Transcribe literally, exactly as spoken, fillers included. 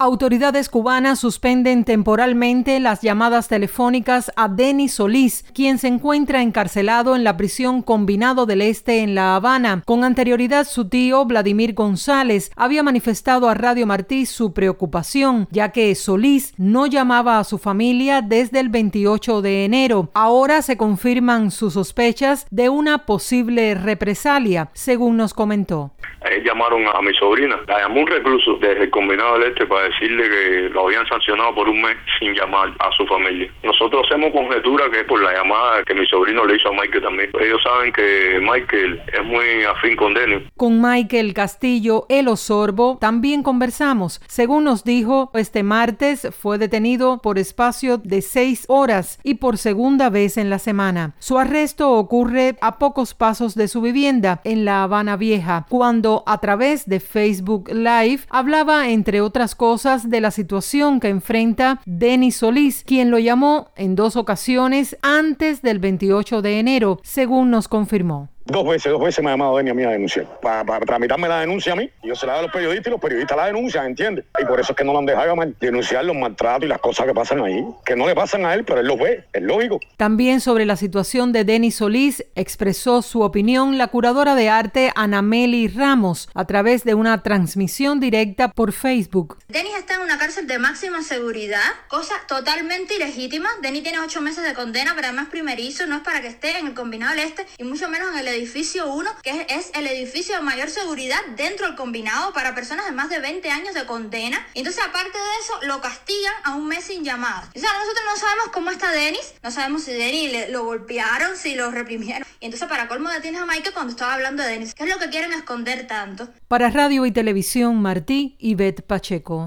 Autoridades cubanas suspenden temporalmente las llamadas telefónicas a Denis Solís, quien se encuentra encarcelado en la prisión Combinado del Este en La Habana. Con anterioridad, su tío, Vladimir González, había manifestado a Radio Martí su preocupación, ya que Solís no llamaba a su familia desde el veintiocho de enero. Ahora se confirman sus sospechas de una posible represalia, según nos comentó. Eh, llamaron a mi sobrina, la llamó un recluso desde el Combinado del Este para decirle que lo habían sancionado por un mes sin llamar a su familia. Nosotros hacemos conjetura que es por la llamada que mi sobrino le hizo a Michael también. Ellos saben que Michael es muy afín con Denis. Con Michael Castillo, el Osorbo, también conversamos. Según nos dijo, este martes fue detenido por espacio de seis horas y por segunda vez en la semana. Su arresto ocurre a pocos pasos de su vivienda en La Habana Vieja, cuando a través de Facebook Live hablaba, entre otras cosas, de la situación que enfrenta Denis Solís, quien lo llamó en dos ocasiones antes del veintiocho de enero, según nos confirmó. Dos veces, dos veces me ha llamado Denis a mí a denunciar. Para, para tramitarme la denuncia a mí. Yo se la doy a los periodistas y los periodistas la denuncian, ¿entiendes? Y por eso es que no lo han dejado mal, denunciar los maltratos y las cosas que pasan ahí. Que no le pasan a él, pero él los ve, es lógico. También sobre la situación de Denis Solís expresó su opinión la curadora de arte Anameli Ramos a través de una transmisión directa por Facebook. Denis está en una cárcel de máxima seguridad, cosa totalmente ilegítima. Denis tiene ocho meses de condena, pero además primerizo, no es para que esté en el Combinado del Este y mucho menos en el edificio uno, que es, es el edificio de mayor seguridad dentro del combinado para personas de más de veinte años de condena. Y entonces, aparte de eso, lo castigan a un mes sin llamadas. O sea, nosotros no sabemos cómo está Denis, no sabemos si Denis le, lo golpearon, si lo reprimieron. Y entonces, para colmo, detienes a Michael cuando estaba hablando de Denis. ¿Qué es lo que quieren esconder tanto? Para Radio y Televisión Martí, Ivette Pacheco.